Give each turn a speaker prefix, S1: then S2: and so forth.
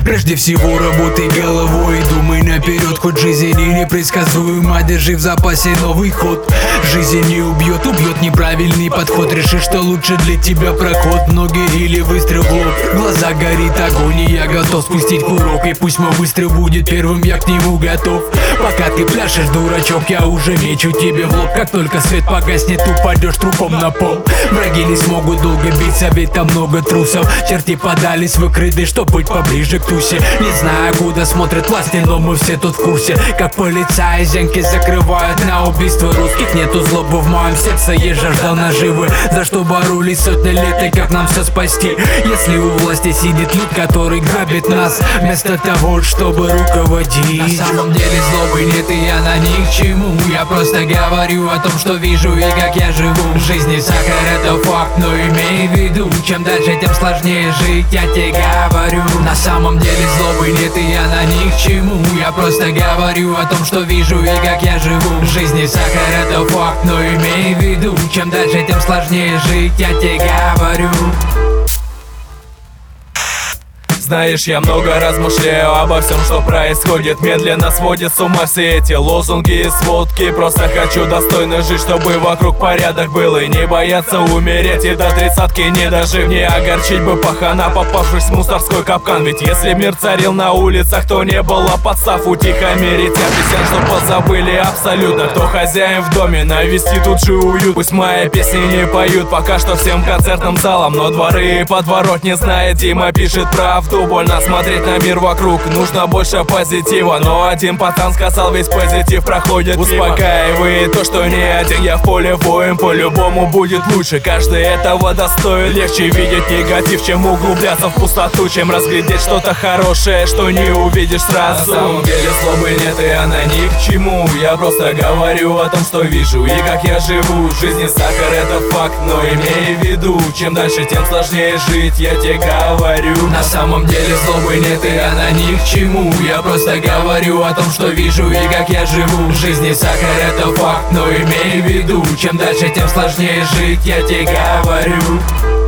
S1: Прежде всего работай головой, думай наперед, хоть жизнь и непредсказуема, держи в запасе новый ход. Жизнь не убьет, убьет неправильный подход. Реши, что лучше для тебя проход, ноги или выстрел в лоб. В глаза горит огонь, и я готов спустить курок. И пусть мой выстрел будет первым, я к нему готов. Пока ты пляшешь, дурачок, я уже мечу тебе в лоб. Как только свет погаснет, упадешь трупом на пол. Враги не смогут долго биться, ведь там много трусов. Черти подались в крыды, чтоб быть поближе к тусе. Не знаю, куда смотрят власти, но мы все тут в курсе. Как полицаи зенки закрывают на убийство русских. Нету злобы в моем сердце, я жаждал наживы, за что боролись сотни лет, и как нам все спасти. Если у власти сидит люд, который грабит нас, вместо того, чтобы руководить. На самом деле злобы нет, и я на ни к чему. Я просто говорю о том, что вижу и как я живу. В жизни сахар это факт, но имей в виду, чем дальше, тем сложнее жить, я тебе говорю. На самом деле злобы нет, и я на ни к чему. Я просто говорю о том, что вижу и как я живу. В жизни сахар это факт, но имей в виду, чем дальше, тем сложнее жить, я тебе говорю.
S2: Знаешь, я много размышляю обо всем, что происходит. Медленно сводит с ума все эти лозунги и сводки. Просто хочу достойно жить, чтобы вокруг порядок был, и не бояться умереть, и до 30-ки не дожив. Не огорчить бы пахана, попавшись в мусорской капкан. Ведь если мир царил на улицах, то не было подстав утихомирить песен, что позабыли абсолютно, кто хозяин в доме, навести тут же уют. Пусть мои песни не поют пока что всем концертным залам, но дворы и подворот не знает. Дима пишет правду. Больно смотреть на мир вокруг, нужно больше позитива. Но один пацан сказал, весь позитив проходит мимо. Успокаивает то, что не один я в поле воин. По-любому будет лучше, каждый этого достоин. Легче видеть негатив, чем углубляться в пустоту, чем разглядеть что-то хорошее, что не увидишь сразу. На самом деле злобы нет, и она ни к чему. Я просто говорю о том, что вижу и как я живу. В жизни сахар это факт, но имей в виду, чем дальше, тем сложнее жить, я тебе говорю.
S1: На самом деле злобы нет, и она ни к чему. Я просто говорю о том, что вижу и как я живу. В жизни сахар это факт, но имей в виду, чем дальше, тем сложнее жить, я тебе говорю.